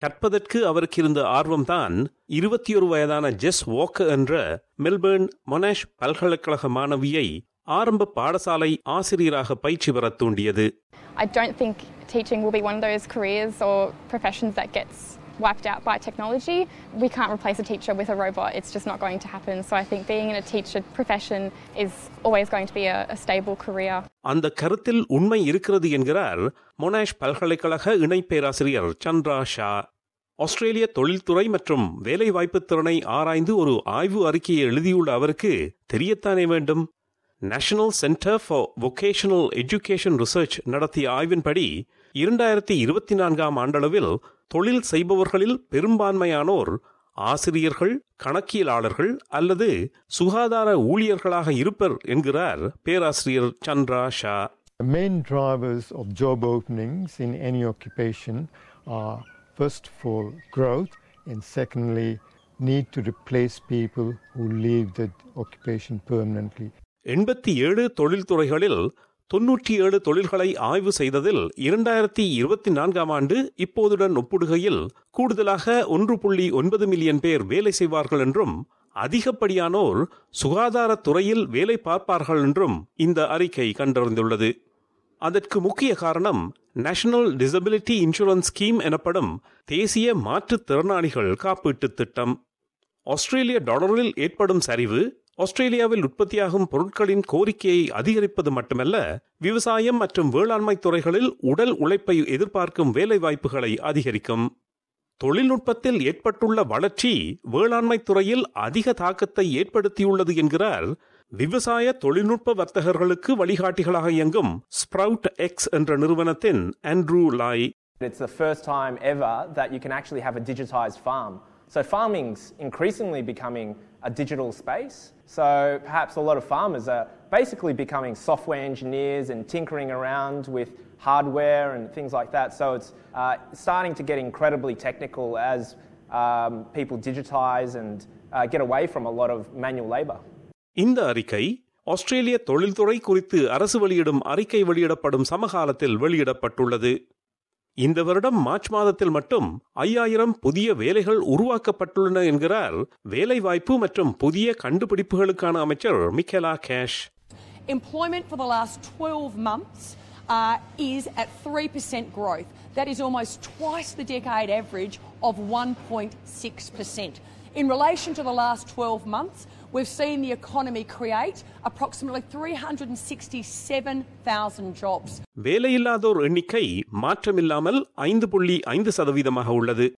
கற்பதற்கு அவருக்கு இருந்த ஆர்வம்தான் 21 வயதான ஜெஸ் வாக்கர் என்ற மெல்பர்ன் மொனாஷ் பல்கலைக்கழக மாணவியை ஆரம்ப பாடசாலை ஆசிரியராக பயிற்சி பெறத் தூண்டியது. I don't think teaching will be one of those careers or professions that gets wiped out by technology. We can't replace a teacher with a robot. It's just not going to happen. So I think being in a teacher profession is always going to be a stable career. அந்த கருத்தில் உண்மை இருக்கிறது என்கிறார் Monash பல்கலைக்கழக இணை பேராசிரியர் சந்திரா ஷா. ஆஸ்திரேலிய தொழில்துறை மற்றும் வேலைவாய்ப்பு திறனை ஆராய்ந்து ஒரு ஆய்வு அறிக்கையை எழுதியுள்ள அவருக்கு தெரியத்தானே வேண்டும். National Centre for Vocational Education Research நடத்திய ஆய்வின்படி 2024ஆம் ஆண்டளவில் தொழில் செய்பவர்களில் பெரும்பான்மையானோர் ஆசிரியர்கள், கணக்கியலாளர்கள் அல்லது சுகாதார ஊழியர்களாக இருப்பர் என்கிறார் பேராசிரியர் Chandra Shah. The main drivers of job openings in any occupation are first of all growth and secondly need to replace people who leave the occupation permanently. 87 தொழில்துறைகளில் 97 தொழில்களை ஆய்வு செய்ததில் 2024ஆம் ஆண்டு இப்போதுடன் ஒப்பிடுகையில் கூடுதலாக 1.9 மில்லியன் பேர் வேலை செய்வார்கள் என்றும் அதிகப்படியானோர் சுகாதாரத்துறையில் வேலை பார்ப்பார்கள் என்றும் இந்த அறிக்கை கண்டறிந்துள்ளது. அதற்கு முக்கிய காரணம் நேஷனல் டிசபிலிட்டி இன்சூரன்ஸ் ஸ்கீம் எனப்படும் தேசிய மாற்றுத்திறனாளிகள் காப்பீட்டு திட்டம். ஆஸ்திரேலிய டாலரில் ஏற்படும் சரிவு ஆஸ்திரேலியாவில் உற்பத்தியாகும் பொருட்களின் கோரிக்கையை அதிகரிப்பது மட்டுமல்ல, விவசாயம் மற்றும் வேளாண்மை துறைகளில் உடல் உழைப்பை எதிர்பார்க்கும் வேலைவாய்ப்புகளை அதிகரிக்கும். தொழில்நுட்பத்தில் ஏற்பட்டுள்ள வளர்ச்சி வேளாண்மை துறையில் அதிக தாக்கத்தை ஏற்படுத்தியுள்ளது என்கிறார் விவசாய தொழில்நுட்ப வர்த்தகர்களுக்கு வழிகாட்டிகளாக இயங்கும் ஸ்ப்ரவுட் எக்ஸ் என்ற நிறுவனத்தின் Andrew Loy. It's the first time ever that you can actually have a digitized farm. So farming's increasingly becoming a digital space. So perhaps a lot of farmers are basically becoming software engineers and tinkering around with hardware and things like that. So it's starting to get incredibly technical as people digitize and get away from a lot of manual labor. இந்த அறிக்கை ஆஸ்திரேலிய தொழில்துறை குறித்து அரசு வெளியிடும் அறிக்கை வெளியிடப்படும் சமகாலத்தில் வெளியிடப்பட்டுள்ளது. இந்த வருடம் மார்ச் மாதத்தில் மட்டும் 5000 புதிய வேலைகள் உருவாக்கப்பட்டுள்ளன என்கிறார் வேலைவாய்ப்பு மற்றும் புதிய கண்டுபிடிப்புகளுக்கான அமைச்சர் Michaela Cash. Employment for the last 12 months is at 3% growth. That is almost twice the decade average of 1.6%. In relation to the last 12 months, we've seen the economy create approximately 367,000 jobs. வேலையில்லாதோர் எண்ணிக்கை மாற்றமில்லாமல் 5.5% உள்ளது.